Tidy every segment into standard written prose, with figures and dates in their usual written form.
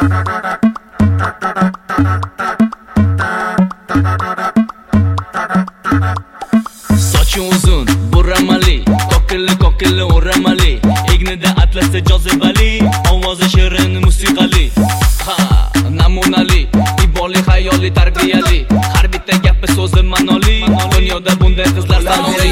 Sochi uzun, burramali, kokili o'ramali, egnida atlasi jozibali, ovozi shirin musiqali. Ha, namunali, iboli hayoli tarbiyali, har bitta gapi so'zi ma'noli, dunyoda bunday qizlar sanoli.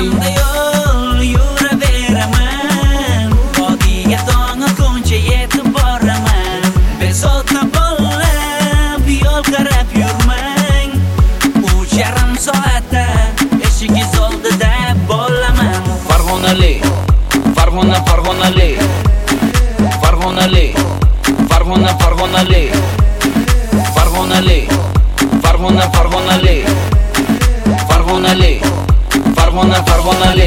Yuraveraman, vodiga dong'i ko'ncha yetib boraman. Bezovta bo'lib, yo'l qarab yurmang. 3,5 soatda eshigingiz oldida bo'laman. Farg'onali, Farg'onali, Farg'onali, Farg'onali, Farg'onali, Farg'onali, Farg'onali, Farg'onali.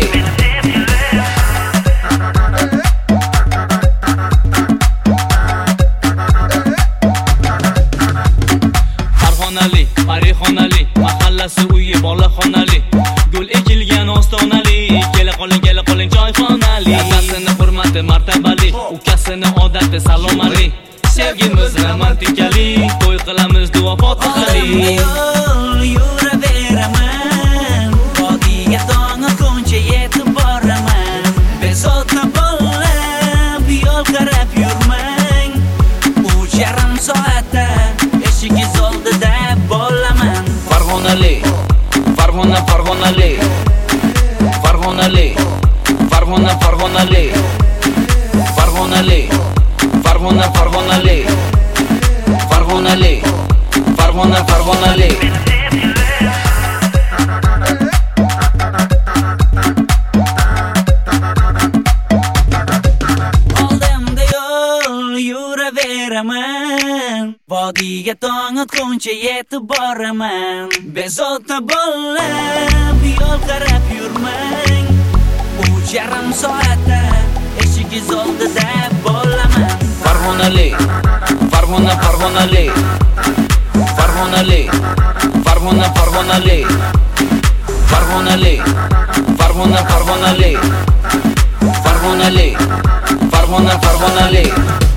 Farg'onali, Parixonali, mahallasi uyi bolaxonali, gul ekilgan ostonali, kela qoling joyxonali. Dadasini hurmati martabali, ukasini odati salomali, sevgimiz romantikali, to'y qilamiz duo fotihali. Yuraveraman, vodiga dong'i ko'ncha yetib boraman. Bezovta bo'lib, yo'l qarab yurmang. 3,5 soatda eshigingiz oldida bo'laman. Farg'onali, Farg'onali, Farg'onali, Farg'onali, Farg'onali, Farg'onali, Farg'onali. Oldimda yo'l yuraveraman, vodiga dong'i ko'ncha yetib boraman. Bezovta bo'lib, yo'l qarab yurmang. 3,5 soatda eshigingiz oldida bo'laman. Farg'onali, Farg'onali, Farg'onali, Farg'onali, Farg'onali, Farg'onali, Farg'onali, Farg'onali.